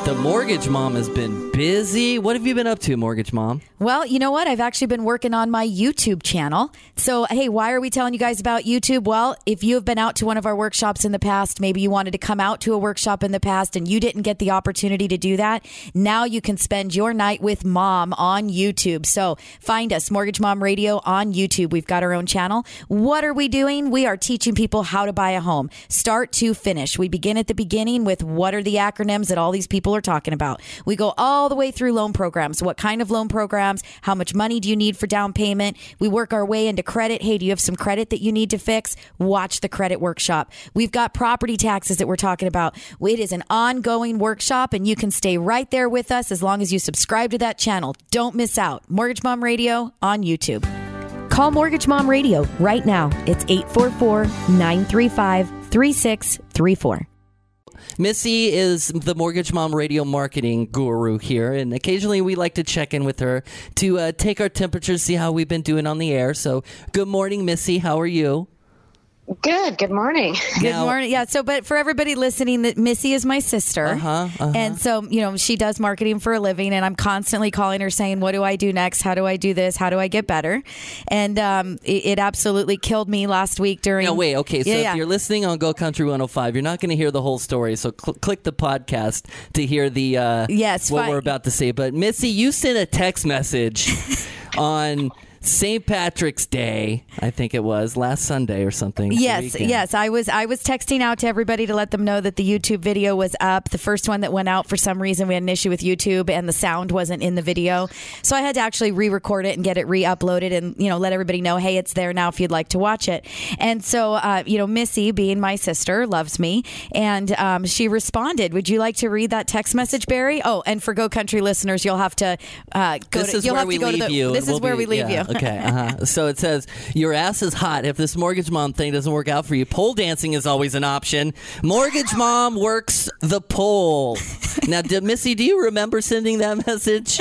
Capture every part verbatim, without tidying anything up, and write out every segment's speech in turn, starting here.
The Mortgage Mom has been busy. What have you been up to, Mortgage Mom? Well, you know what? I've actually been working on my YouTube channel. So, hey, why are we telling you guys about YouTube? Well, if you have been out to one of our workshops in the past, maybe you wanted to come out to a workshop in the past and you didn't get the opportunity to do that. Now you can spend your night with Mom on YouTube. So find us, Mortgage Mom Radio on YouTube. We've got our own channel. What are we doing? We are teaching people how to buy a home, start to finish. We begin at the beginning with what are the acronyms that all these people are talking about. We go all the way through loan programs. What kind of loan programs? How much money do you need for down payment? We work our way into credit. Hey, do you have some credit that you need to fix? Watch the credit workshop. We've got property taxes that we're talking about. It is an ongoing workshop, and you can stay right there with us as long as you subscribe to that channel. Don't miss out. Mortgage Mom Radio on YouTube. Call Mortgage Mom Radio right now. It's eight four four, nine three five, three six three four. Missy is the Mortgage Mom Radio marketing guru here, and occasionally we like to check in with her to uh, take our temperature, see how we've been doing on the air. So good morning, Missy. How are you? Good. Good morning. Good Now- morning. Yeah. So, but for everybody listening, that Missy is my sister. Uh-huh, uh-huh. And so, you know, she does marketing for a living, and I'm constantly calling her saying, what do I do next? How do I do this? How do I get better? And um, it, it absolutely killed me last week during. No, wait. Okay. So Yeah, if yeah. you're listening on Go Country one oh five, you're not going to hear the whole story. So cl- click the podcast to hear the uh, Yes, what fine. we're about to say. But Missy, you sent a text message on Saint Patrick's Day, I think it was last Sunday or something. the Yes, weekend. yes. I was I was texting out to everybody to let them know that the YouTube video was up. The first one that went out, for some reason, we had an issue with YouTube and the sound wasn't in the video. So I had to actually re-record it and get it re-uploaded and, you know, let everybody know, hey, it's there now if you'd like to watch it. And so, uh, you know, Missy, being my sister, loves me. And um, she responded. Would you like to read that text message, Barry? Oh, and for Go Country listeners, you'll have to uh, go This to, is you'll where have we to go leave to the, you. This and is we'll where be- we leave yeah, you. Okay. Uh-huh. So it says, your ass is hot. If this Mortgage Mom thing doesn't work out for you, pole dancing is always an option. Mortgage Mom works the pole. Now, did, Missy, do you remember sending that message?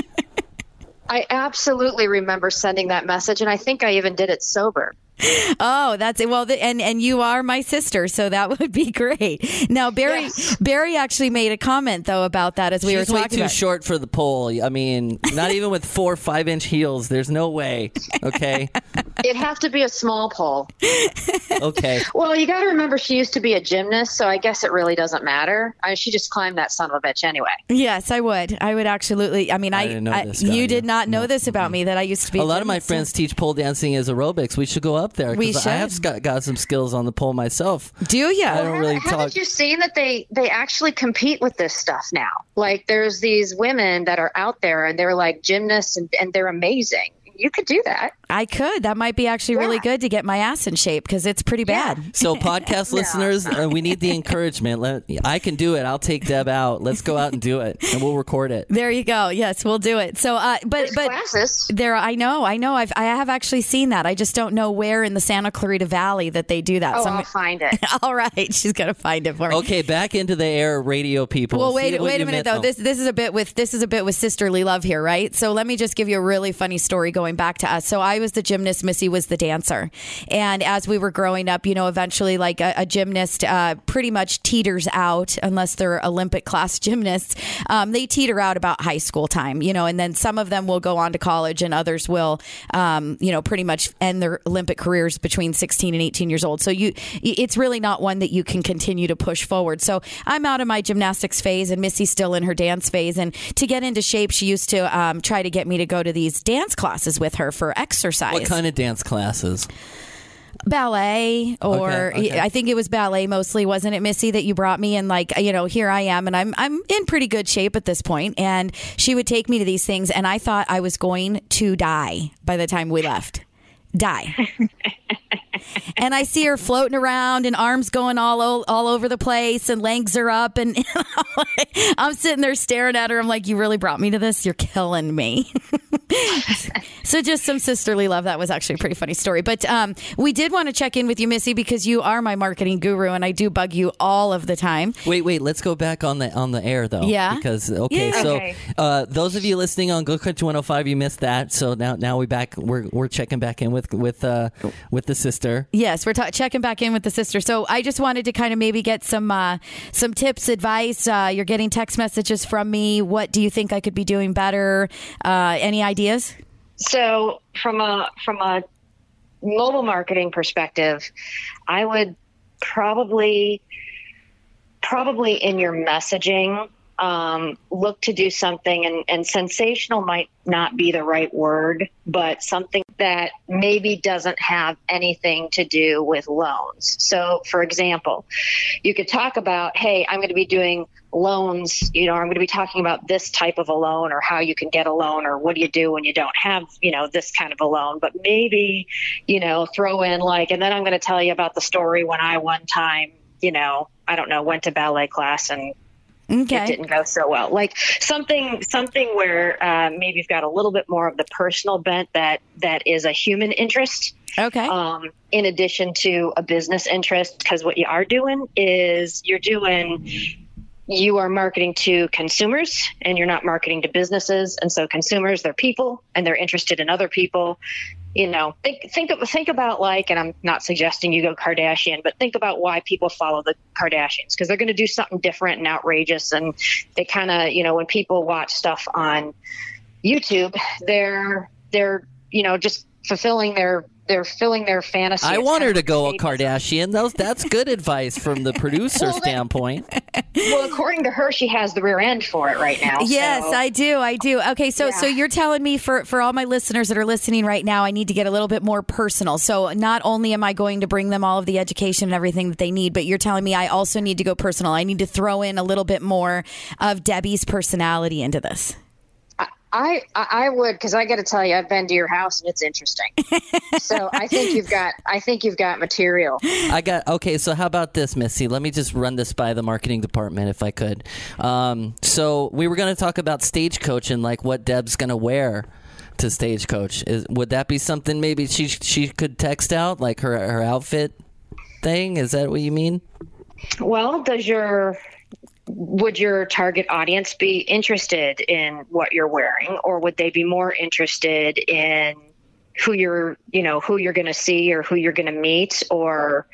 I absolutely remember sending that message, and I think I even did it sober. Oh, that's it. Well, the, and and you are my sister, so that would be great. Now, Barry Yes. Barry actually made a comment though about that as we She's were way talking too about. short for the pole. I mean, not even with four five inch heels. There's no way. Okay. It'd have to be a small pole. Okay. Well, you got to remember she used to be a gymnast, so I guess it really doesn't matter. I, she just climbed that son of a bitch anyway. Yes, I would. I would absolutely. I mean, I I, didn't know I- this about you you. did not know No. this about me that I used to be. A A lot of my gymnast. friends teach pole dancing as aerobics. We should go up there We because I should. have got, got some skills on the pole myself. Do you? I don't really Haven't talk. you seen that they they actually compete with this stuff now? Like, there's these women that are out there, and they're like gymnasts, and, and they're amazing. You could do that. I could. That might be actually really Yeah. good to get my ass in shape because it's pretty Yeah. bad. So podcast listeners, uh, we need the encouragement. Let, I can do it. I'll take Deb out. Let's go out and do it, and we'll record it. There you go. Yes, we'll do it. So, uh, but There's but. classes. There, I know, I know. I've, I have actually seen that. I just don't know where in the Santa Clarita Valley that they do that. Oh, So I'll I'm- find it. all right, she's gonna find it for me. Okay, back into the air, radio people. Well, See wait, what wait you a minute meant- though. oh. This this is a bit with this is a bit with sisterly love here, right? So let me just give you a really funny story going back to us. So I was the gymnast, Missy was the dancer, and as we were growing up, you know, eventually, like a, a gymnast, uh, pretty much teeters out unless they're Olympic class gymnasts. Um, they teeter out about high school time, you know, and then some of them will go on to college, and others will, um, you know, pretty much end their Olympic careers between sixteen and eighteen years old. So you, it's really not one that you can continue to push forward. So I'm out of my gymnastics phase, and Missy's still in her dance phase. And to get into shape, she used to um, try to get me to go to these dance classes with her for exercise. What kind of dance classes? Ballet, or Okay, okay. I think it was ballet mostly, wasn't it, Missy, that you brought me? And like, you know, here I am, and I'm I'm in pretty good shape at this point. And she would take me to these things, and I thought I was going to die by the time we left. Die. And I see her floating around and arms going all o- all over the place and legs are up, and I'm sitting there staring at her. I'm like, you really brought me to this? You're killing me. So just some sisterly love. That was actually a pretty funny story. But um, we did want to check in with you, Missy, because you are my marketing guru, and I do bug you all of the time. Wait, wait. Let's go back on the on the air though. Yeah. Because okay, Yeah. so Okay. uh, those of you listening on Go Country one oh five, you missed that. So now now we back. We're we're checking back in with with uh, with the sister. Yes, we're ta- checking back in with the sister. So I just wanted to kind of maybe get some uh, some tips, advice. Uh, you're getting text messages from me. What do you think I could be doing better? Uh, any ideas? So from a from a mobile marketing perspective, I would probably probably in your messaging um, look to do something, and, and sensational might not be the right word, but something that maybe doesn't have anything to do with loans. So, for example, you could talk about, hey, I'm going to be doing loans, you know, I'm going to be talking about this type of a loan, or how you can get a loan, or what do you do when you don't have, you know, this kind of a loan. But maybe, you know, throw in like, and then I'm going to tell you about the story when I one time, you know, I don't know, went to ballet class and Okay. it didn't go so well. Like something, something where uh, maybe you've got a little bit more of the personal bent that that is a human interest. Okay. Um, in addition to a business interest, because what you are doing is you're doing, you are marketing to consumers, and you're not marketing to businesses. And so consumers, they're people, and they're interested in other people. You know, think think of, think about like, and I'm not suggesting you go Kardashian, but think about why people follow the Kardashians, because they're going to do something different and outrageous. And they kind of, you know, when people watch stuff on YouTube, they're they're you know just fulfilling their they're filling their fantasy. I It's want kind her of to go a like- Kardashian. Those that's good advice from the producer Well, that- standpoint. Well, according to her, she has the rear end for it right now. Yes, so. I do. I do. Okay, so Yeah. so you're telling me for for all my listeners that are listening right now, I need to get a little bit more personal. So not only am I going to bring them all of the education and everything that they need, but you're telling me I also need to go personal. I need to throw in a little bit more of Debbie's personality into this. I, I I would, because I got to tell you, I've been to your house and it's interesting. So I think you've got I think you've got material. I got okay. So how about this, Missy? Let me just run this by the marketing department, if I could. Um, so we were going to talk about Stagecoach and like what Deb's going to wear to Stagecoach. Is would that be something maybe she she could text out, like her her outfit thing? Is that what you mean? Well, does your would your target audience be interested in what you're wearing, or would they be more interested in who you're, you know, who you're going to see or who you're going to meet, or,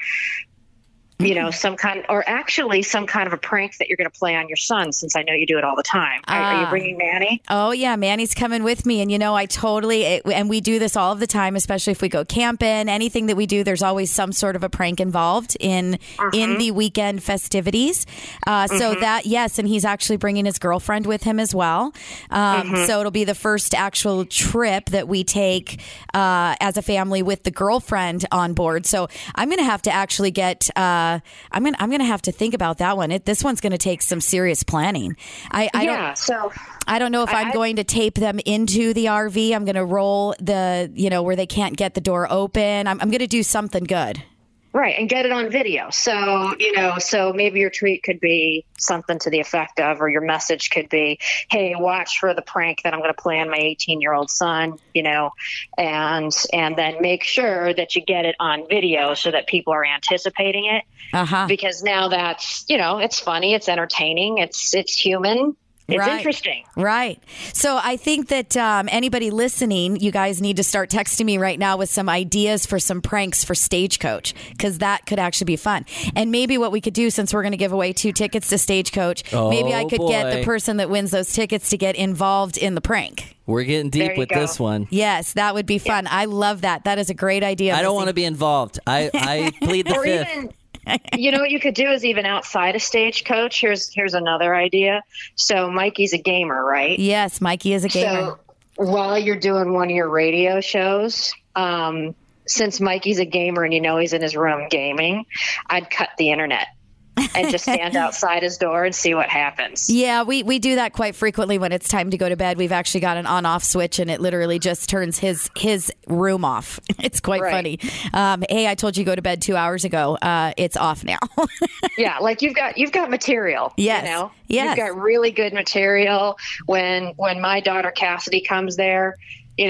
you know, some kind, or actually some kind of a prank that you're going to play on your son, since I know you do it all the time. Are, are you Ah. bringing Manny? Oh, yeah. Manny's coming with me. And, you know, I totally, it, and we do this all of the time, especially if we go camping. Anything that we do, there's always some sort of a prank involved in in the weekend festivities. Uh, So that, yes, and he's actually bringing his girlfriend with him as well. Um, So it'll be the first actual trip that we take uh, as a family with the girlfriend on board. So I'm going to have to actually get, uh, I'm going to I'm going to have to think about that one. It, this one's going to take some serious planning. I, I don't. Yeah. So I don't know if I'm I- going to tape them into the R V. I'm going to roll the, you know, where they can't get the door open. I'm, I'm going to do something good. right, and get it on video. So, you know, so maybe your tweet could be something to the effect of, or your message could be, hey, watch for the prank that I'm going to play on my eighteen-year-old son, you know, and and then make sure that you get it on video so that people are anticipating it. Uh-huh. Because now that's, you know, it's funny, it's entertaining, it's it's human. It's Right. interesting. Right. So I think that um, anybody listening, you guys need to start texting me right now with some ideas for some pranks for Stagecoach, because that could actually be fun. And maybe what we could do, since we're going to give away two tickets to Stagecoach, maybe I Oh, could get the boy. person that wins those tickets to get involved in the prank. We're getting There deep you with go. this one. Yes, that would be fun. I love that. That is a great idea. I don't Missy. want to be involved. I, I plead the Or fifth. even, you know what you could do is even outside of Stagecoach. Here's here's another idea. So Mikey's a gamer, right? Yes, Mikey is a gamer. So while you're doing one of your radio shows, um, since Mikey's a gamer and you know he's in his room gaming, I'd cut the internet and just stand outside his door and see what happens. Yeah, we, we do that quite frequently when it's time to go to bed. We've actually got an on-off switch, and it literally just turns his his room off. It's quite Right. funny. Um, hey, I told you to go to bed two hours ago. Uh, it's off now. Yeah, like you've got you've got material. Yes, You know? yes. You've got really good material. When when my daughter Cassidy comes there, you know,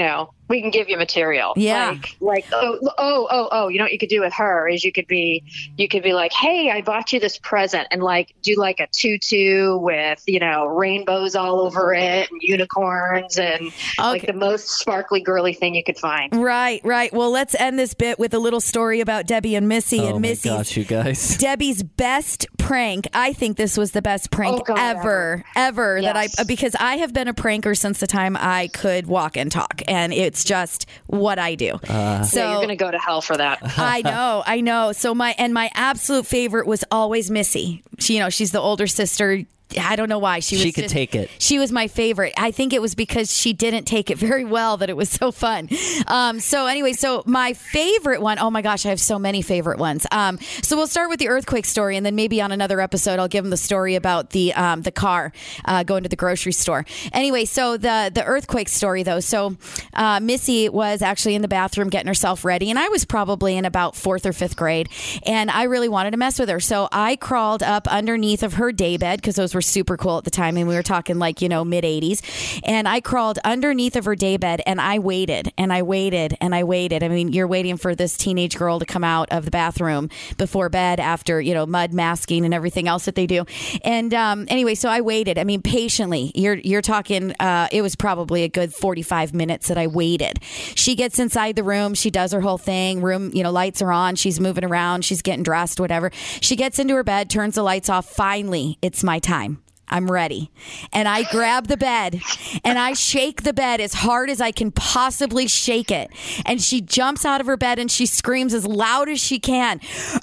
we can give you material. Yeah. Like, like, oh, oh, oh, oh, you know what you could do with her is you could be, you could be like, hey, I bought you this present, and like do like a tutu with, you know, rainbows all over it and unicorns and okay. like the most sparkly girly thing you could find. Right, right. Well, let's end this bit with a little story about Debbie and Missy. Oh and my Missy's, gosh, you guys. Debbie's best prank. I think this was the best prank Oh, God, ever, ever Yes. that I, because I have been a pranker since the time I could walk and talk, and it's just what I do. Uh, so Yeah, you're going to go to hell for that. I know, I know. So my, and my absolute favorite was always Missy. She, you know, she's the older sister. I don't know why she was. She could just, take it. She was my favorite. I think it was because she didn't take it very well that it was so fun. Um, so anyway, so my favorite one. Oh my gosh, I have so many favorite ones. Um, so we'll start with the earthquake story, and then maybe on another episode I'll give them the story about the um, the car uh, going to the grocery store. Anyway, so the the earthquake story though. So uh, Missy was actually in the bathroom getting herself ready, and I was probably in about fourth or fifth grade, and I really wanted to mess with her, so I crawled up underneath of her daybed because those were super cool at the time, and we were talking like, you know, mid eighties, and I crawled underneath of her daybed, and I waited and I waited and I waited. I mean, you're waiting for this teenage girl to come out of the bathroom before bed after, you know, mud masking and everything else that they do. And um, anyway, so I waited. I mean, patiently. You're you're talking. Uh, it was probably a good forty-five minutes that I waited. She gets inside the room. She does her whole thing. Room, you know, lights are on. She's moving around. She's getting dressed. Whatever. She gets into her bed. Turns the lights off. Finally, it's my time. I'm ready. And I grab the bed and I shake the bed as hard as I can possibly shake it. And she jumps out of her bed and she screams as loud as she can,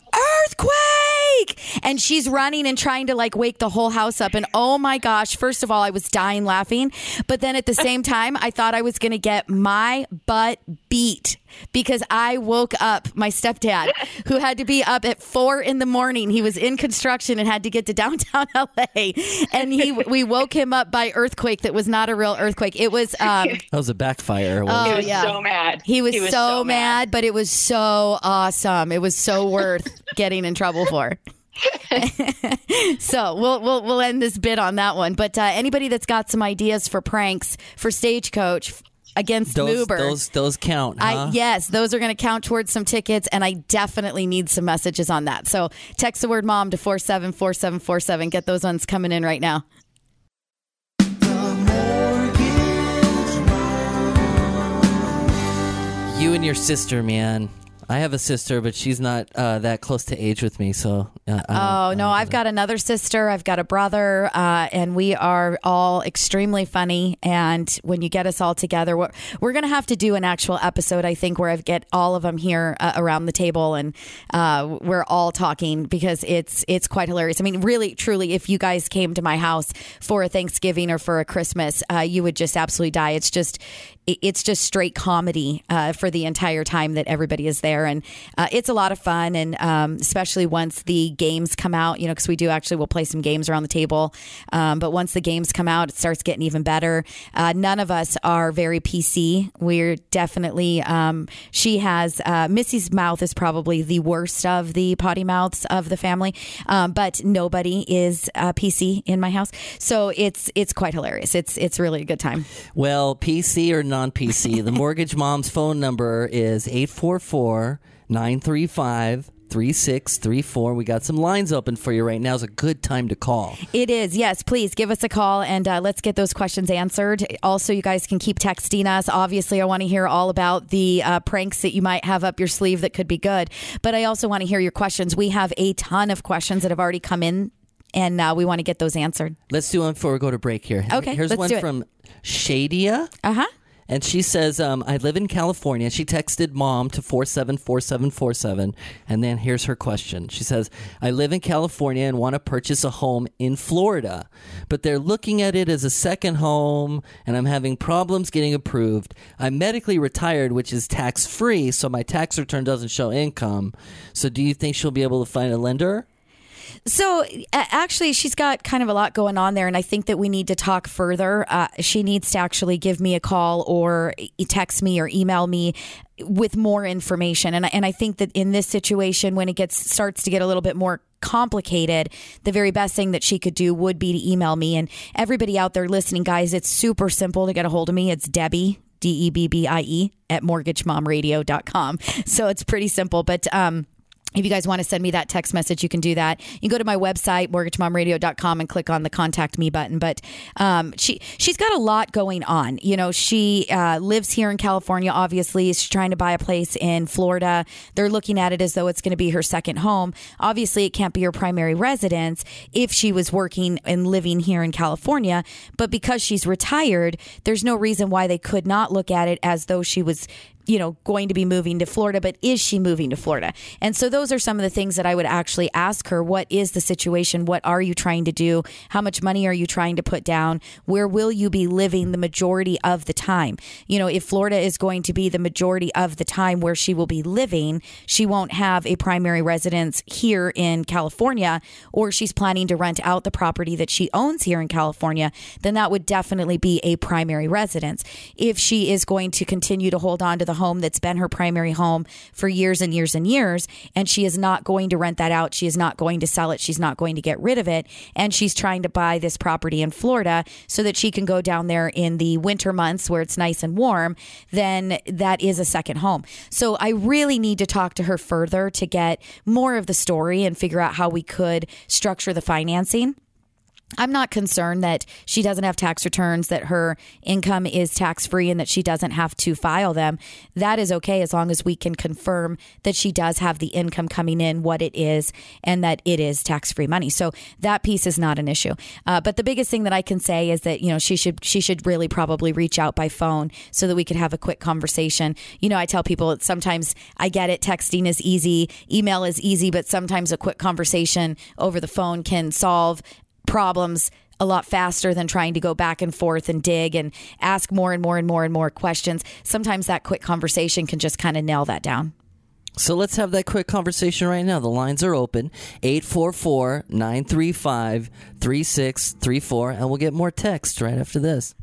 earthquake! And she's running and trying to like wake the whole house up. And oh my gosh, first of all, I was dying laughing. But then at the same time, I thought I was going to get my butt beat because I woke up my stepdad, who had to be up at four in the morning. He was in construction and had to get to downtown L A. And he, we woke him up by earthquake that was not a real earthquake. It was. Um, that was a backfire. Oh, He was yeah. so mad. He was, He was so, so mad, mad. but it was so awesome. It was so worth getting in trouble for. So we'll we'll we'll end this bit on that one. But uh, anybody that's got some ideas for pranks for Stagecoach against Those, Moober, those, those count, huh? I, yes, those are going to count towards some tickets, and I definitely need some messages on that. So text the word mom to four seven four seven four seven. Get those ones coming in right now. You and your sister, man. I have a sister, but she's not uh, that close to age with me. So, uh, I Oh, no, I've got another sister. I've got a brother, uh, and we are all extremely funny. And when you get us all together, we're, we're going to have to do an actual episode, I think, where I get all of them here uh, around the table and uh, we're all talking because it's it's quite hilarious. I mean, really, truly, if you guys came to my house for a Thanksgiving or for a Christmas, uh, you would just absolutely die. It's just it's just straight comedy uh, for the entire time that everybody is there. And uh, it's a lot of fun. And um, especially once the games come out, you know, because we do actually, we'll play some games around the table. Um, but once the games come out, it starts getting even better. Uh, none of us are very P C. We're definitely, um, she has, uh, Missy's mouth is probably the worst of the potty mouths of the family. Um, but nobody is uh, P C in my house. So it's, it's quite hilarious. It's, it's really a good time. Well, P C or non-P C, the Mortgage Mom's phone number is eight four four, nine three five, three six three four. We got some lines open for you right now. It's a good time to call. It is. Yes, please give us a call and uh, let's get those questions answered. Also, you guys can keep texting us. Obviously, I want to hear all about the uh, pranks that you might have up your sleeve that could be good. But I also want to hear your questions. We have a ton of questions that have already come in, and uh, we want to get those answered. Let's do one before we go to break here. Okay, Here's let's one do it. from Shadia. Uh-huh. And she says, um, I live in California. She texted mom to four seven four seven four seven. And then here's her question. She says, I live in California and want to purchase a home in Florida, but they're looking at it as a second home, and I'm having problems getting approved. I'm medically retired, which is tax-free, so my tax return doesn't show income. So do you think she'll be able to find a lender? So uh, actually, she's got kind of a lot going on there, and I think that we need to talk further. Uh, she needs to actually give me a call or text me or email me with more information. And, and I think that in this situation, when it gets starts to get a little bit more complicated, the very best thing that she could do would be to email me. And everybody out there listening, guys, it's super simple to get a hold of me. It's Debbie. D E B B I E, at mortgage mom radio dot com. So it's pretty simple. But um, if you guys want to send me that text message, you can do that. You can go to my website, mortgage mom radio dot com, and click on the contact me button. But um, she, she's got a lot going on. You know, she uh, lives here in California, obviously. She's trying to buy a place in Florida. They're looking at it as though it's going to be her second home. Obviously, it can't be her primary residence if she was working and living here in California. But because she's retired, there's no reason why they could not look at it as though she was, you know, going to be moving to Florida, but is she moving to Florida? And so those are some of the things that I would actually ask her. What is the situation? What are you trying to do? How much money are you trying to put down? Where will you be living the majority of the time? You know, if Florida is going to be the majority of the time where she will be living, she won't have a primary residence here in California, or she's planning to rent out the property that she owns here in California, then that would definitely be a primary residence. If she is going to continue to hold on to the home that's been her primary home for years and years and years, and she is not going to rent that out, she is not going to sell it, she's not going to get rid of it, and she's trying to buy this property in Florida so that she can go down there in the winter months where it's nice and warm, then that is a second home. So I really need to talk to her further to get more of the story and figure out how we could structure the financing. I'm not concerned that she doesn't have tax returns, that her income is tax-free, and that she doesn't have to file them. That is okay as long as we can confirm that she does have the income coming in, what it is, and that it is tax-free money. So that piece is not an issue. Uh, but the biggest thing that I can say is that, you know, she should she should really probably reach out by phone so that we could have a quick conversation. You know, I tell people that sometimes I get it, texting is easy, email is easy, but sometimes a quick conversation over the phone can solve problems a lot faster than trying to go back and forth and dig and ask more and more and more and more questions. Sometimes that quick conversation can just kind of nail that down. So let's have that quick conversation right now. The lines are open, eight four four, nine three five, three six three four, and we'll get more text right after this.